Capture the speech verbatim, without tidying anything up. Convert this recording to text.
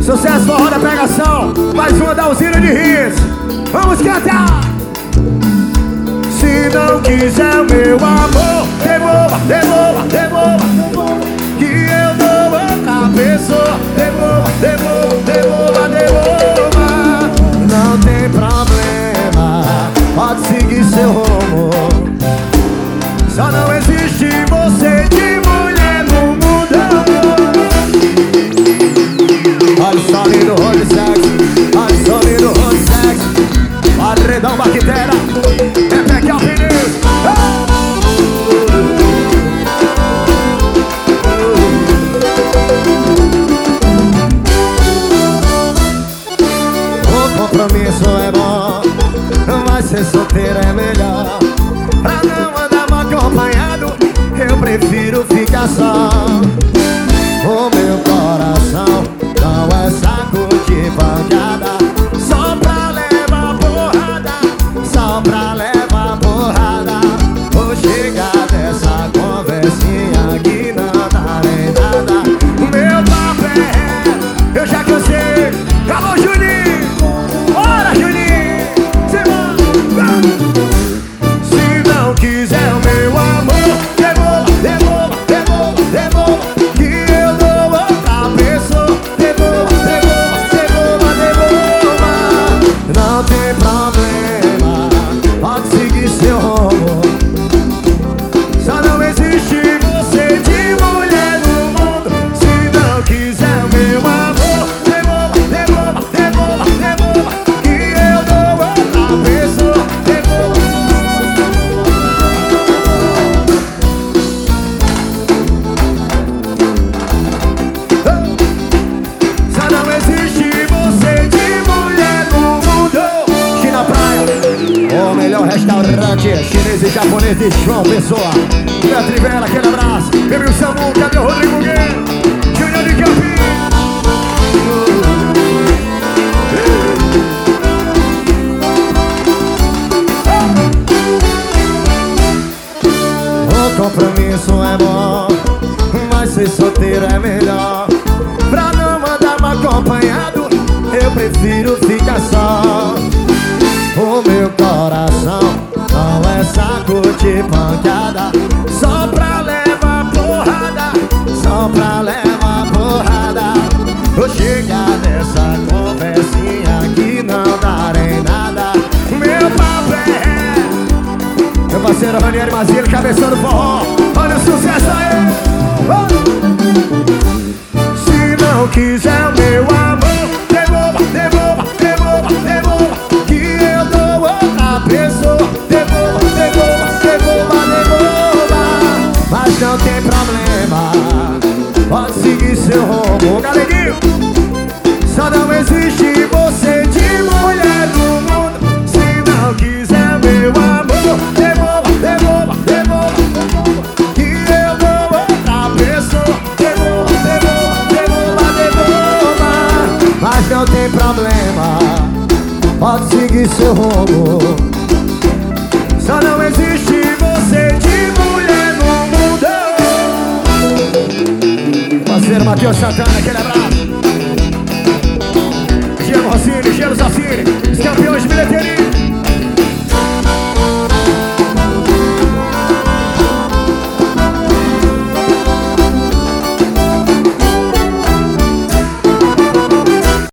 Sucesso, forró da pegação. Mais uma da usina de hits. Vamos cantar. Se não quiser o meu amor, devolva, devolva, devolva, devolva, que eu dou outra pessoa. Devolva, devolva, devolva, devolva. Não tem problema, pode seguir seu rumo. Só não existe você de mulher no mundo. Olha só lindo, olha o sexo. Olha só lindo, olha o sexo. Paredão, bactéria. É pé que é o pneu. O compromisso é bom, mas ser solteiro é melhor. Pra não andar mal acompanhado, eu prefiro ficar só. O meu coração não é saco de pancada, só pra levar porrada, só pra levar porrada. Vou chegar dessa conversinha que não dá nem nada. Meu papo é, eu já cansei. Alô, Juninho! Bora, Juninho! Cê vai! Se não quiser o meu amor, devolva, devolva, devolva, devolva, que eu dou outra pessoa. Devolva, devolva, devolva, devolva. Não tem problema, pode seguir seu rumo. Só não existe você de mulher no mundo. Se não quiser o meu amor, devolva, devolva, devolva, devolva, que eu dou outra pessoa. Devolva. Só não existe você de mulher no mundo. China Praia, o melhor restaurante chinês e japonês de João Pessoa. Minha Trivela, aquele abraço. Meu Samu, cadê o Rodrigo Guerreiro? Júnior de Campinho. O compromisso é bom, mas ser solteiro é melhor. Pra não andar mal acompanhado, eu prefiro ficar só. O meu coração não é saco de pancada, só pra levar porrada, só pra levar porrada. Vou chegar nessa conversinha que não dá nem nada. Meu papo é, meu parceiro Ranieri Mazilo, cabeção do forró. Olha o sucesso aí. Se não quiser o meu amor, devolva, devolva, devolva, devolva, que eu dou outra pessoa. Devolva, devolva, devolva, devolva. Mas não tem problema, pode seguir seu rumo. Galeguinho, só não existe você de mulher no mundo. Se não quiser meu amor, devolva, devolva, devolva, devolva, que eu dou outra pessoa. Devolva, devolva, devolva, devolva. Mas não tem problema, pode seguir seu rumo. Só não existe você de mulher no mundo. Parceiro Matheus Santana, aquele abraço. Diego Rossini, Gelo Zassini, os campeões de bilheteria.